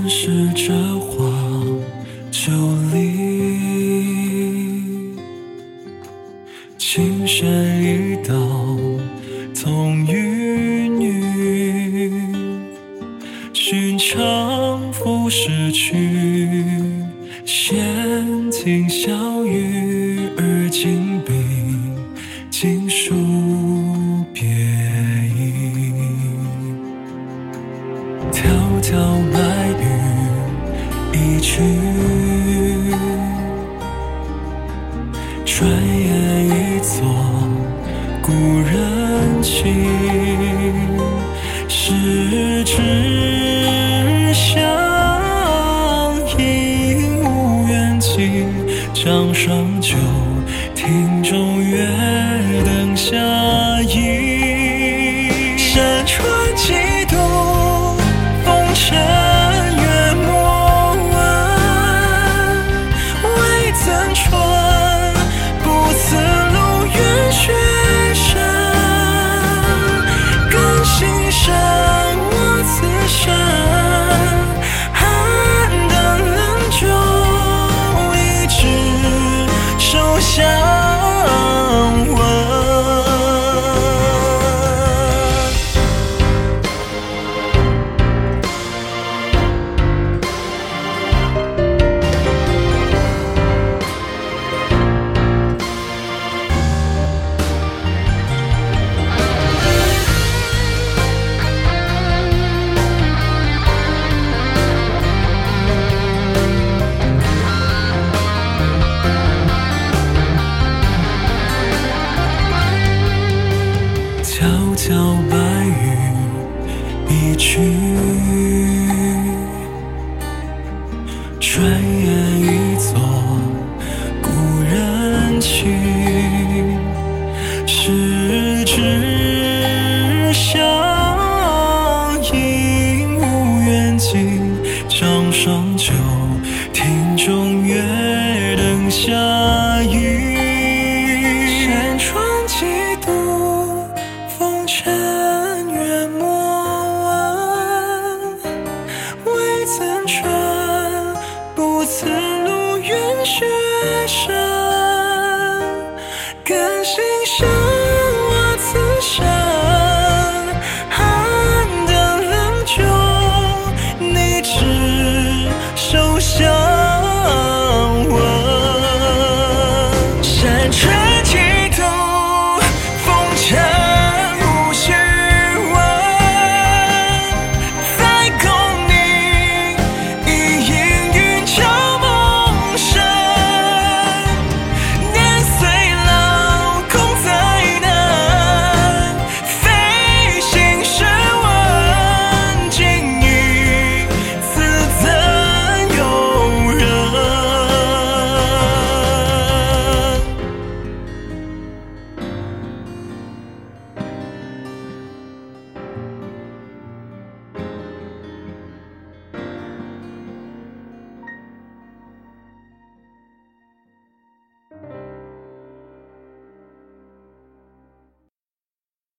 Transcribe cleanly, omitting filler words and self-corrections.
人世这黄酒里，青山一道同与女，寻常赴逝去，闲庭笑语，而今并尽数别意。迢迢白云一去，转眼一作故人情。十指相依无缘尽，江上酒，庭中月，灯下映。山川几度，风尘月莫问。未曾春，不辞路远雪深。更心生我此生，寒灯冷酒，一直手相闻。迢迢白云一去，转眼一作故人情。十指相映无缘尽，江上酒。